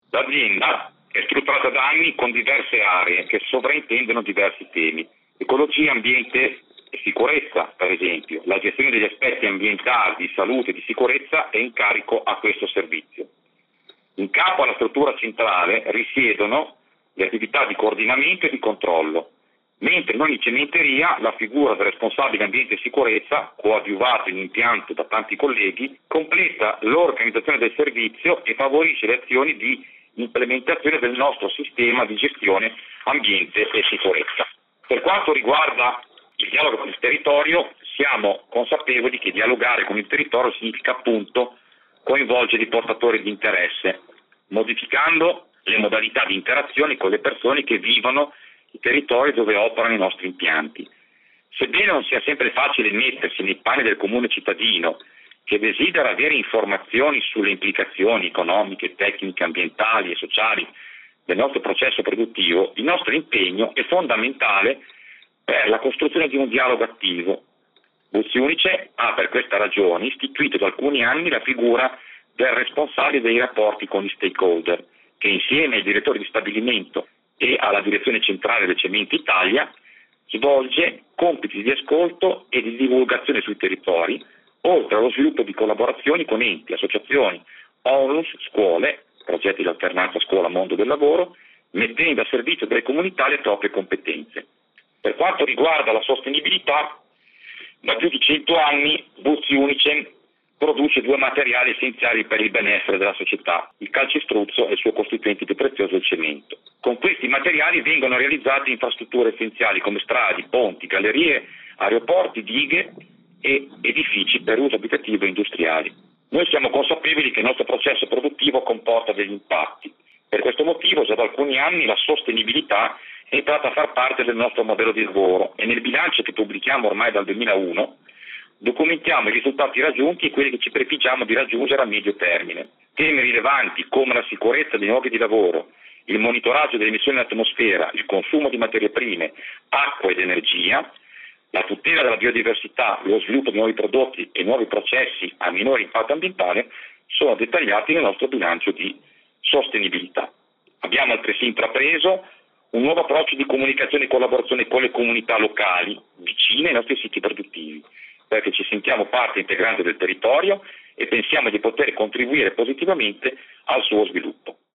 L'azienda è strutturata da anni con diverse aree che sovraintendono diversi temi: ecologia, ambiente e sicurezza, per esempio. La gestione degli aspetti ambientali, di salute e di sicurezza è in carico a questo servizio. In capo alla struttura centrale risiedono le attività di coordinamento e di controllo, mentre in ogni cementeria la figura del responsabile ambiente e sicurezza, coadiuvato in impianto da tanti colleghi, completa l'organizzazione del servizio e favorisce le azioni di implementazione del nostro sistema di gestione ambiente e sicurezza. Per quanto riguarda il dialogo con il territorio, siamo consapevoli che dialogare con il territorio significa appunto coinvolgere i portatori di interesse, modificando le modalità di interazione con le persone che vivono i territori dove operano i nostri impianti. Sebbene non sia sempre facile mettersi nei panni del comune cittadino che desidera avere informazioni sulle implicazioni economiche, tecniche, ambientali e sociali del nostro processo produttivo, il nostro impegno è fondamentale per la costruzione di un dialogo attivo. Buzzi Unice ha per questa ragione istituito da alcuni anni la figura del responsabile dei rapporti con gli stakeholder, che insieme ai direttori di stabilimento e alla direzione centrale del Cementi Italia svolge compiti di ascolto e di divulgazione sui territori, oltre allo sviluppo di collaborazioni con enti, associazioni, ONLUS, scuole, progetti di alternanza scuola-mondo del lavoro, mettendo a servizio delle comunità le proprie competenze. Per quanto riguarda la sostenibilità, da più di 100 anni Buzzi Unice produce due materiali essenziali per il benessere della società: il calcestruzzo e il suo costituente più prezioso, il cemento. Con questi materiali vengono realizzate infrastrutture essenziali come strade, ponti, gallerie, aeroporti, dighe e edifici per uso abitativo e industriali. Noi siamo consapevoli che il nostro processo produttivo comporta degli impatti. Per questo motivo già da alcuni anni la sostenibilità è entrata a far parte del nostro modello di lavoro e nel bilancio che pubblichiamo ormai dal 2001 documentiamo i risultati raggiunti e quelli che ci prefiggiamo di raggiungere a medio termine. Temi rilevanti come la sicurezza dei luoghi di lavoro, il monitoraggio delle emissioni in atmosfera, il consumo di materie prime, acqua ed energia, la tutela della biodiversità, lo sviluppo di nuovi prodotti e nuovi processi a minore impatto ambientale sono dettagliati nel nostro bilancio di sostenibilità. Abbiamo altresì intrapreso un nuovo approccio di comunicazione e collaborazione con le comunità locali vicine ai nostri siti produttivi, perché ci sentiamo parte integrante del territorio e pensiamo di poter contribuire positivamente al suo sviluppo.